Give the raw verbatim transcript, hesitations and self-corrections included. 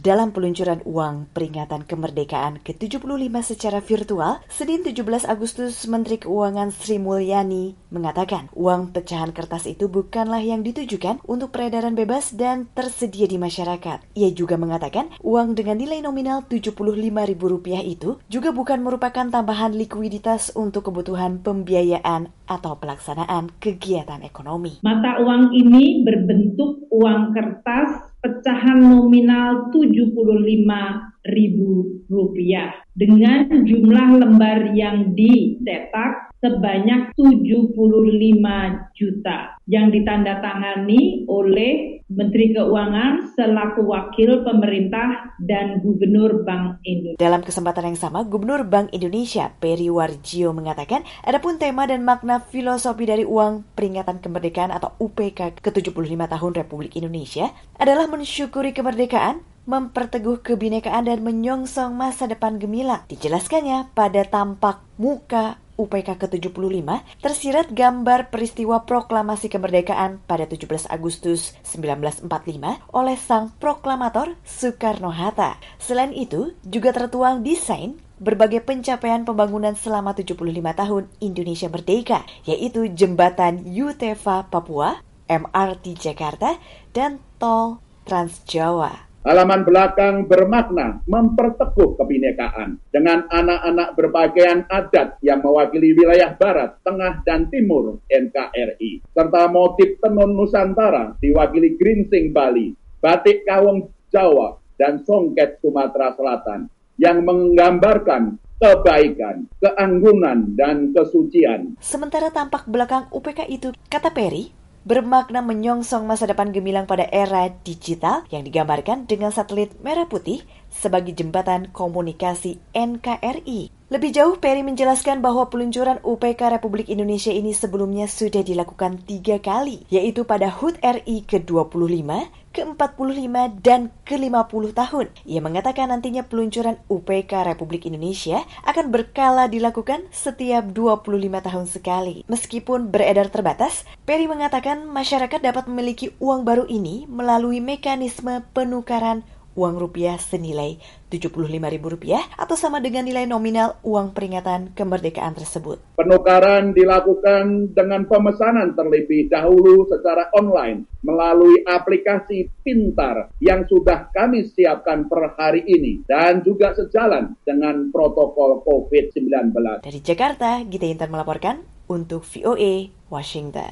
Dalam peluncuran uang peringatan kemerdekaan ke tujuh puluh lima secara virtual, Senin tujuh belas Agustus, Menteri Keuangan Sri Mulyani mengatakan uang pecahan kertas itu bukanlah yang ditujukan untuk peredaran bebas dan tersedia di masyarakat. Ia juga mengatakan uang dengan nilai nominal tujuh puluh lima ribu rupiah itu juga bukan merupakan tambahan likuiditas untuk kebutuhan pembiayaan atau pelaksanaan kegiatan ekonomi. Mata uang ini berbentuk uang kertas pecahan nominal tujuh puluh lima ribu rupiah dengan jumlah lembar yang dicetak sebanyak tujuh puluh lima juta yang ditandatangani oleh Menteri Keuangan selaku wakil pemerintah dan Gubernur Bank Indonesia. Dalam kesempatan yang sama, Gubernur Bank Indonesia Peri Warjio mengatakan adapun tema dan makna filosofi dari uang peringatan kemerdekaan atau U P K ke tujuh puluh lima tahun Republik Indonesia adalah mensyukuri kemerdekaan, memperteguh kebinekaan dan menyongsong masa depan gemilang. Dijelaskannya pada tampak muka U P K ke tujuh puluh lima tersirat gambar peristiwa proklamasi kemerdekaan pada tujuh belas Agustus seribu sembilan ratus empat puluh lima oleh sang proklamator Soekarno-Hatta. Selain itu, juga tertuang desain berbagai pencapaian pembangunan selama tujuh puluh lima tahun Indonesia Merdeka, yaitu Jembatan Yutefa Papua, M R T Jakarta, dan Tol Trans Jawa. Halaman belakang bermakna memperteguh kebinekaan dengan anak-anak berpakaian adat yang mewakili wilayah barat, tengah, dan timur N K R I. Serta motif tenun Nusantara diwakili geringsing Bali, batik Kawung Jawa, dan songket Sumatera Selatan yang menggambarkan kebaikan, keanggunan, dan kesucian. Sementara tampak belakang U P K itu, kata Peri, bermakna menyongsong masa depan gemilang pada era digital yang digambarkan dengan satelit merah putih sebagai jembatan komunikasi N K R I. Lebih jauh, Peri menjelaskan bahwa peluncuran U P K Republik Indonesia ini sebelumnya sudah dilakukan tiga kali, yaitu pada H U T R I ke dua puluh lima, ke empat puluh lima, dan ke lima puluh tahun. Ia mengatakan nantinya peluncuran U P K Republik Indonesia akan berkala dilakukan setiap dua puluh lima tahun sekali. Meskipun beredar terbatas, Peri mengatakan masyarakat dapat memiliki uang baru ini melalui mekanisme penukaran uang rupiah senilai tujuh puluh lima ribu rupiah atau sama dengan nilai nominal uang peringatan kemerdekaan tersebut. Penukaran dilakukan dengan pemesanan terlebih dahulu secara online melalui aplikasi pintar yang sudah kami siapkan per hari ini dan juga sejalan dengan protokol covid sembilan belas. Dari Jakarta, Gita Intan melaporkan untuk V O A Washington.